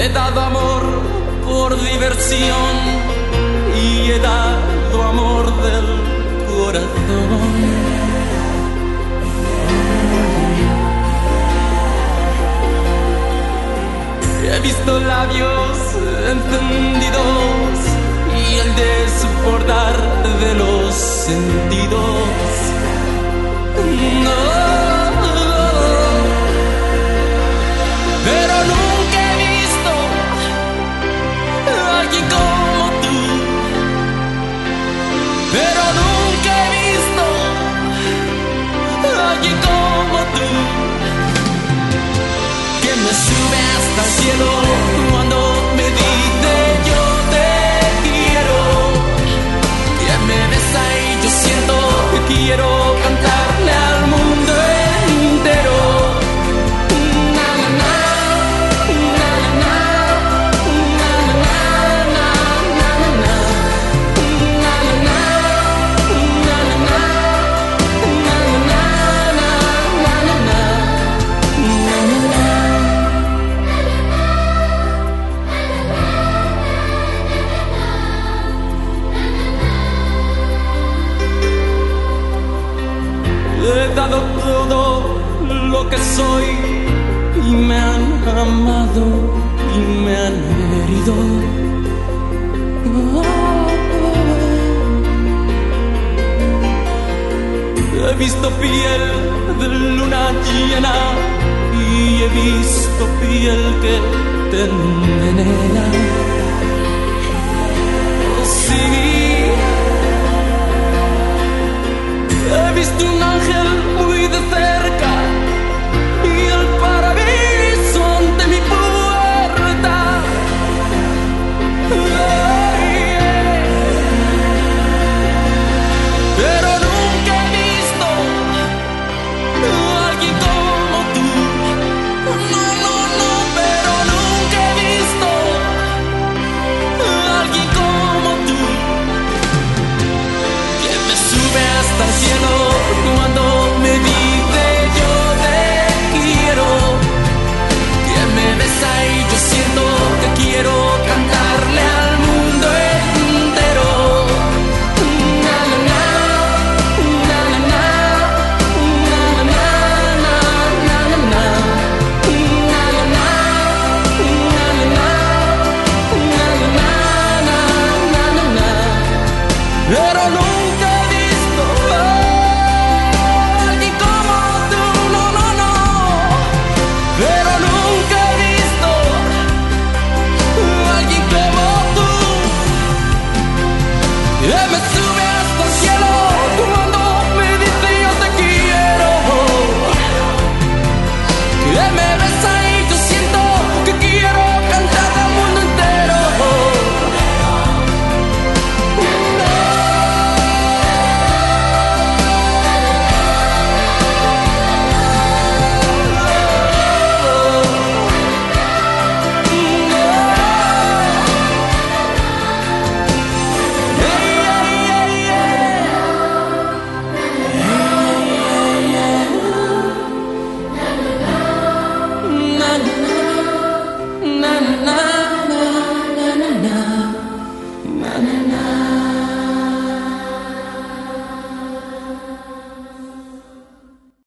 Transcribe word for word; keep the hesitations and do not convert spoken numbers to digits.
He dado amor por diversión y he dado amor del corazón. He visto labios encendidos y el desbordar de los sentidos. No, pero nunca he visto a alguien como tú. Pero nunca he visto a alguien como tú, que me sube hasta el cielo cuando me dice yo te quiero, que me besa y yo siento que quiero cantarle al mundo entero. Na, na, na, na, na, na, na, na, na, na, he dado todo lo que soy y me han amado y me han herido. He visto piel de luna llena y he visto piel que te envenena. Sí. He visto un ángel muy de cerca